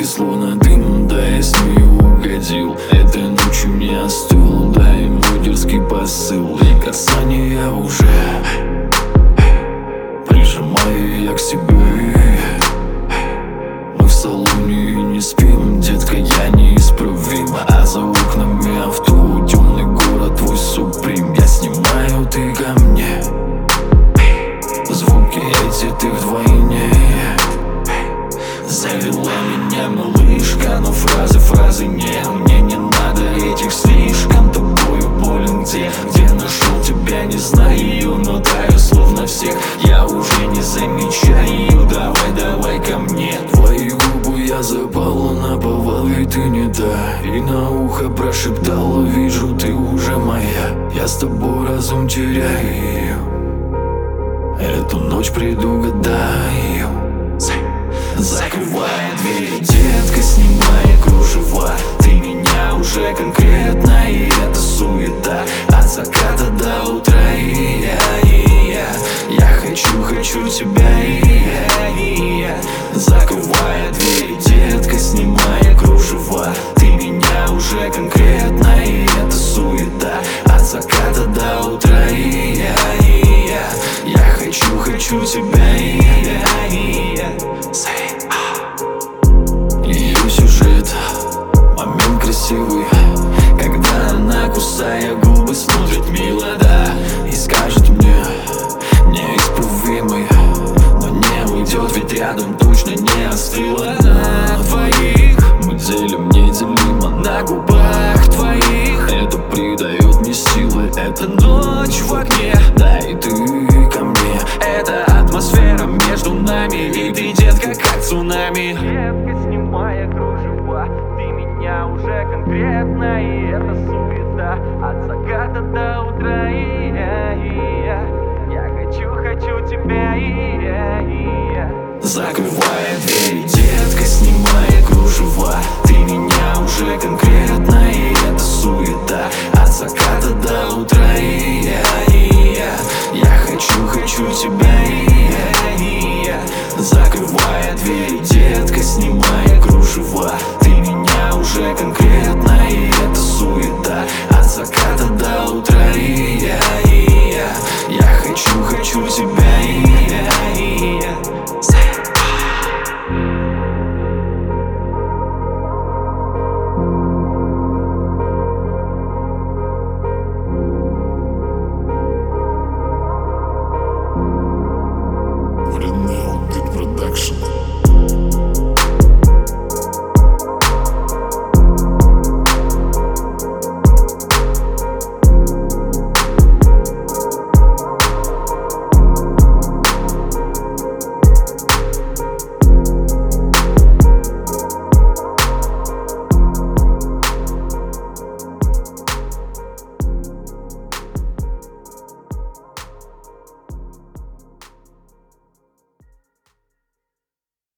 словно дым, да я с ней угодил. Этой ночью не остыл, да и мой дерзкий посыл. И касания уже прижимаю я к себе. Мы в салоне и не спим, детка, я неисправим. А за окнами авто, темный город, твой суприм. Я снимаю, ты ко мне, звуки эти ты вдвойне. Завела меня малышка, но фразы нет. Мне не надо этих слишком, тобою болен где нашел тебя, не знаю, но таю словно всех. Я уже не замечаю, давай ко мне. Твои губы я запала на повал, и ты не та. И на ухо прошептала, вижу, ты уже моя. Я с тобой разум теряю, эту ночь предугадаю. Закрывая двери, детка, снимая кружева. Ты меня уже конкретно, и это суета. От заката до утра, и я хочу тебя, и я. Закрывая двери, детка, снимая кружева. Ты меня уже конкретно, и это суета. От заката до утра, и я хочу тебя, и я. Ее сюжет, момент красивый, когда она, кусая губы, смотрит мило, да, и скажет мне, неисправимый, но не уйдет, ведь рядом точно не остыла. На двоих мы делим неделимо, на губах твоих это придает мне силы. Это ночь в окне, да и ты ко мне. Это атмосфера между нами, и ты, детка, как цунами. Детка, снимая кружева, ты меня уже конкретно, и это суета. От заката до утра, и я хочу тебя, и я. Закрывай